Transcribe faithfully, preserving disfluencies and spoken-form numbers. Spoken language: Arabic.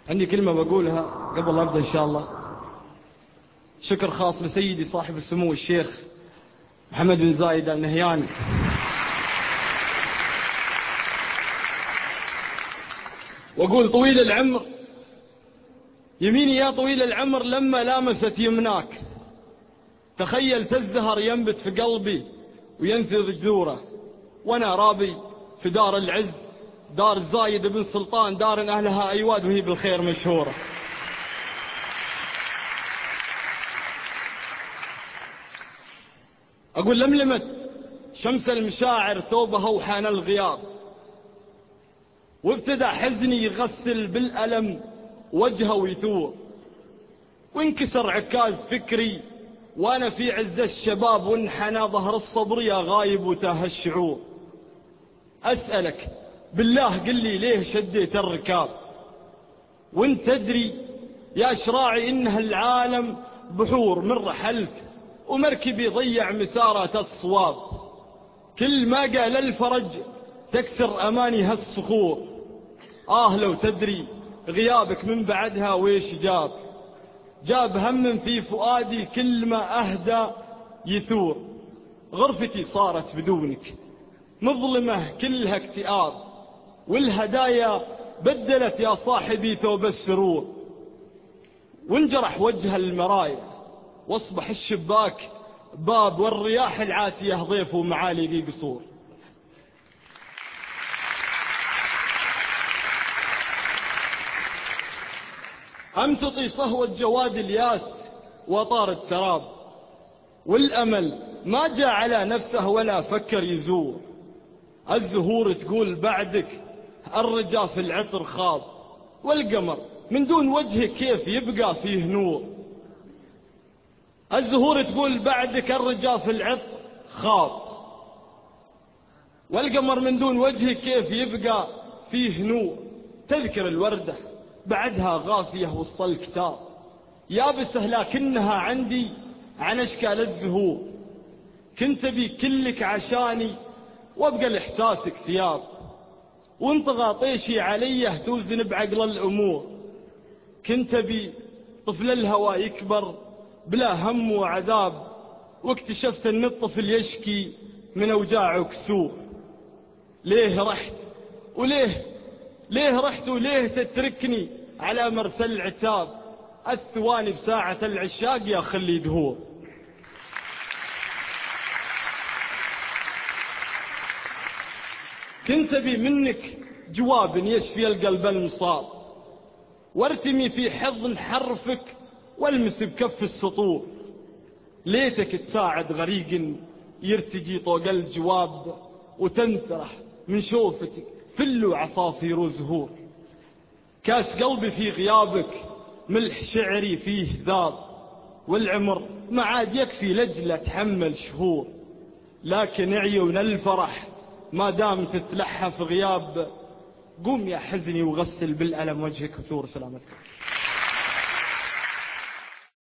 عندي كلمة بقولها قبل لا أبدأ إن شاء الله. شكر خاص لسيدي صاحب السمو الشيخ محمد بن زايد آل نهيان، وأقول طويل العمر يميني يا طويل العمر لما لامست يمناك، تخيلت الزهر ينبت في قلبي وينثر جذوره، وأنا رابي في دار العز، دار زايد بن سلطان، دار أهلها أيواد وهي بالخير مشهورة. أقول لملمت شمس المشاعر ثوبها وحان الغياب، وابتدى حزني يغسل بالألم وجهه ويثور، وانكسر عكاز فكري وأنا في عز الشباب، وانحنى ظهر الصبر يا غايب وتاه الشعور. أسألك بالله قل لي ليه شديت الركاب، وانت تدري يا شراعي إنها العالم بحور، من رحلت ومركبي ضيع مسارة الصواب، كل ما قال الفرج تكسر أماني هالصخور. آه لو تدري غيابك من بعدها ويش جاب، جاب هم في فؤادي كل ما أهدى يثور، غرفتي صارت بدونك مظلمة كلها اكتئاب، والهدايا بدلت يا صاحبي ثوب السرور، وانجرح وجه المرايا واصبح الشباك باب، والرياح العاتية ضيف ومعالي قصور. أمتطي صهوة جواد الياس وطارت سراب، والأمل ما جاء على نفسه ولا فكر يزور، الزهور تقول بعدك الرجا في العطر خاب، والقمر من دون وجهك كيف يبقى فيه نور. الزهور تقول بعدك الرجا في العطر خاب، والقمر من دون وجهك كيف يبقى فيه نور. تذكر الوردة بعدها غافية وسط الكتاب، يابسة لكنها عندي عن أشكال الزهور، كنت بي كلك عشاني وابقى لإحساسك ثياب، وانطغى طيشي عليه توزن بعقل الأمور، كنت بي طفل الهوى يكبر بلا هم وعذاب، واكتشفت أن الطفل يشكي من أوجاع وكسور. ليه رحت وليه ليه رحت وليه تتركني على مرسل العتاب، الثواني بساعة العشاق يا خلي دهور. كنت بي منك جواب يشفي القلب المصاب، وارتمي في حضن حرفك والمس بكف السطور، ليتك تساعد غريق يرتجي طوق الجواب، وتنثره من شوفتك فل عصافير وزهور. كاس قلبي في غيابك ملح شعري فيه ذاب، والعمر ما عاد يكفي لجل اتحمل شهور، لكن عيون الفرح ما دام تتلحى في غياب، قوم يا حزني وغسل بالألم وجهك وثور. سلامتك.